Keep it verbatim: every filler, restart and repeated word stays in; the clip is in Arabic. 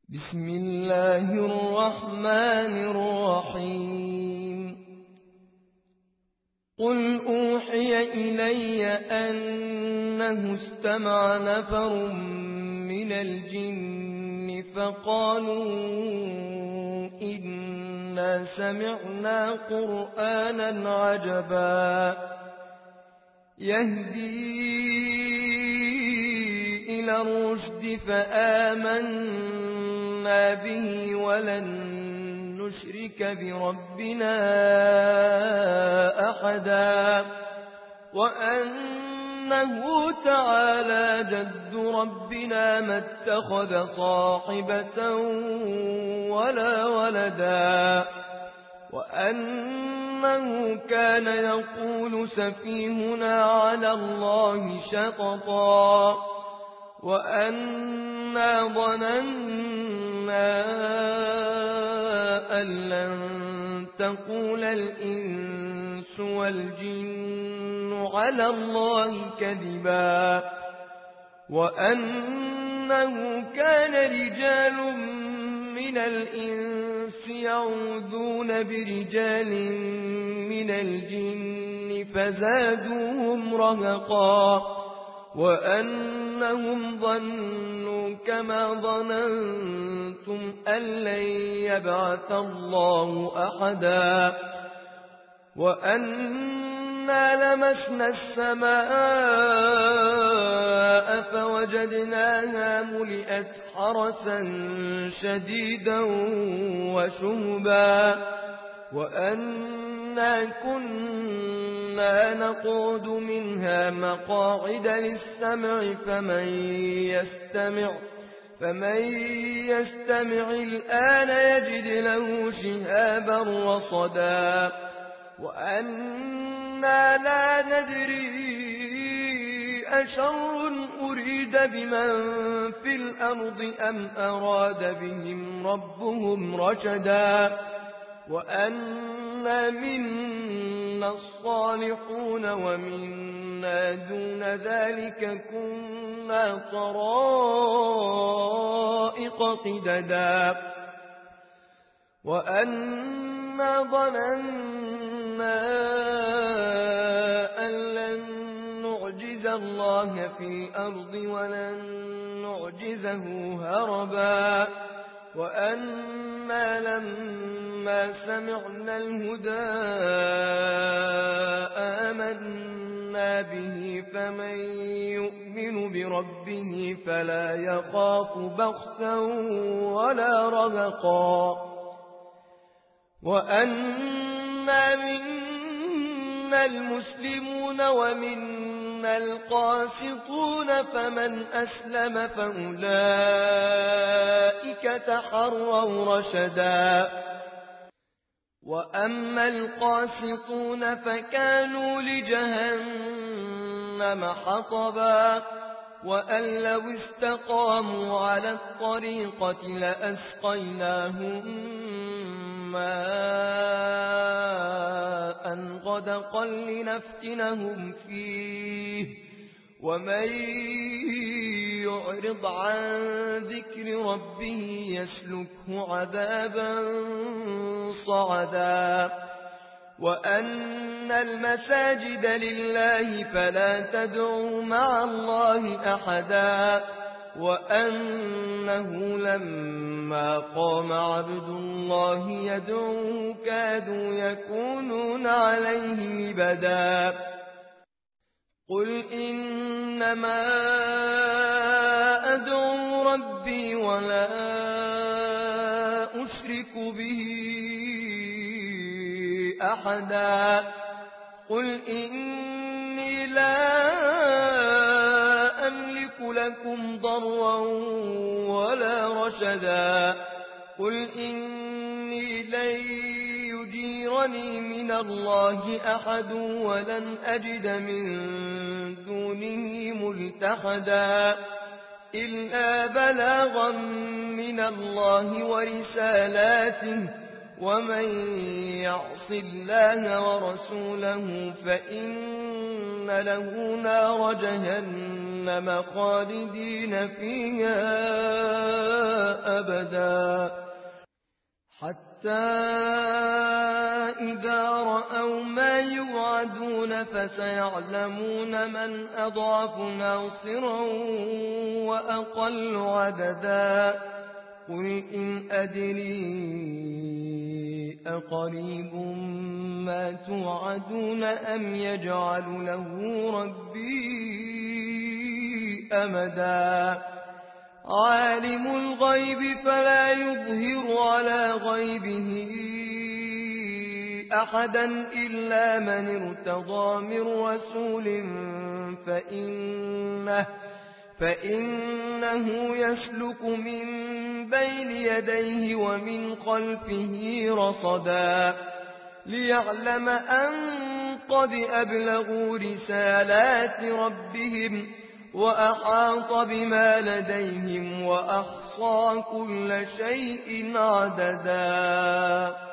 بسم الله الرحمن الرحيم قل أوحي إلي أنه استمع نفر من الجن فقالوا إنا سمعنا قرآنا عجبا يهدي إلى الرشد فآمنا به ولن نشرك بربنا أحدا وأنه تعالى جد ربنا ما اتخذ صاحبة ولا ولدا وأنه كان يقول سفيهنا على الله شططا وأنا ظننا أن لن تقول الإنس والجن على الله كذبا وأنه كان رجال من الإنس يعوذون برجال من الجن فزادوهم رهقا وأنهم ظنوا كما ظننتم أن لن يبعث الله أحدا وأنا لمسنا السماء فوجدناها ملئت حرسا شديدا وشهبا وأنا كنا نقعد منها مقاعد للسمع فمن يستمع فمن يستمع الآن يجد له شهابا رصدا وأنا لا ندري أشر أريد بمن في الأرض أم أراد بهم ربهم رشدا وأنا منا الصالحون ومنا دون ذلك كنا طرائق قددا وأنا ظننا أن لن نعجز الله في الأرض ولن نعجزه هربا وأنا لما سمعنا الهدى آمنا به فمن يؤمن بربه فلا يخاف بخسا ولا رهقا وأنا منا المسلمون ومنا القاسطون فمن أسلم فأولئك تحروا رشدا وأما القاسطون فكانوا لجهنم حطبا وأن لو استقاموا على الطريقة لأسقيناهم ماء غدقا لنفتنهم فيه ومن يعرض عن ذكر ربه يسلكه عذابا صعدا وأن المساجد لله فلا تدعوا مع الله أحدا وأنه لما قام عبد الله يدعوه كادوا يكونون عليه لبدا قل إنما أدعو ربي ولا أشرك به أحدا قل إني لا أملك لكم ضرا ولا رشدا قل إني لن يجيرني من الله أحد ولن أجد من دونه ملتحدا إلا بلاغا من الله ورسالاته ومن يعص الله ورسوله فإن له نار جهنم جهنم خالدين فيها أبدا حتى إذا رأوا ما يوعدون فسيعلمون من أضعف ناصرا وأقل عددا قل إن أدري أقريب ما توعدون أم يجعل له ربي أمدا عالم الغيب فلا يظهر على غيبه أحدا إلا من ارتضى من رسول فإنه, فإنه يسلك من بين يديه ومن خلفه رصدا ليعلم أن قد أبلغوا رسالات ربهم وأحاط بما لديهم وأحصى كل شيء عددا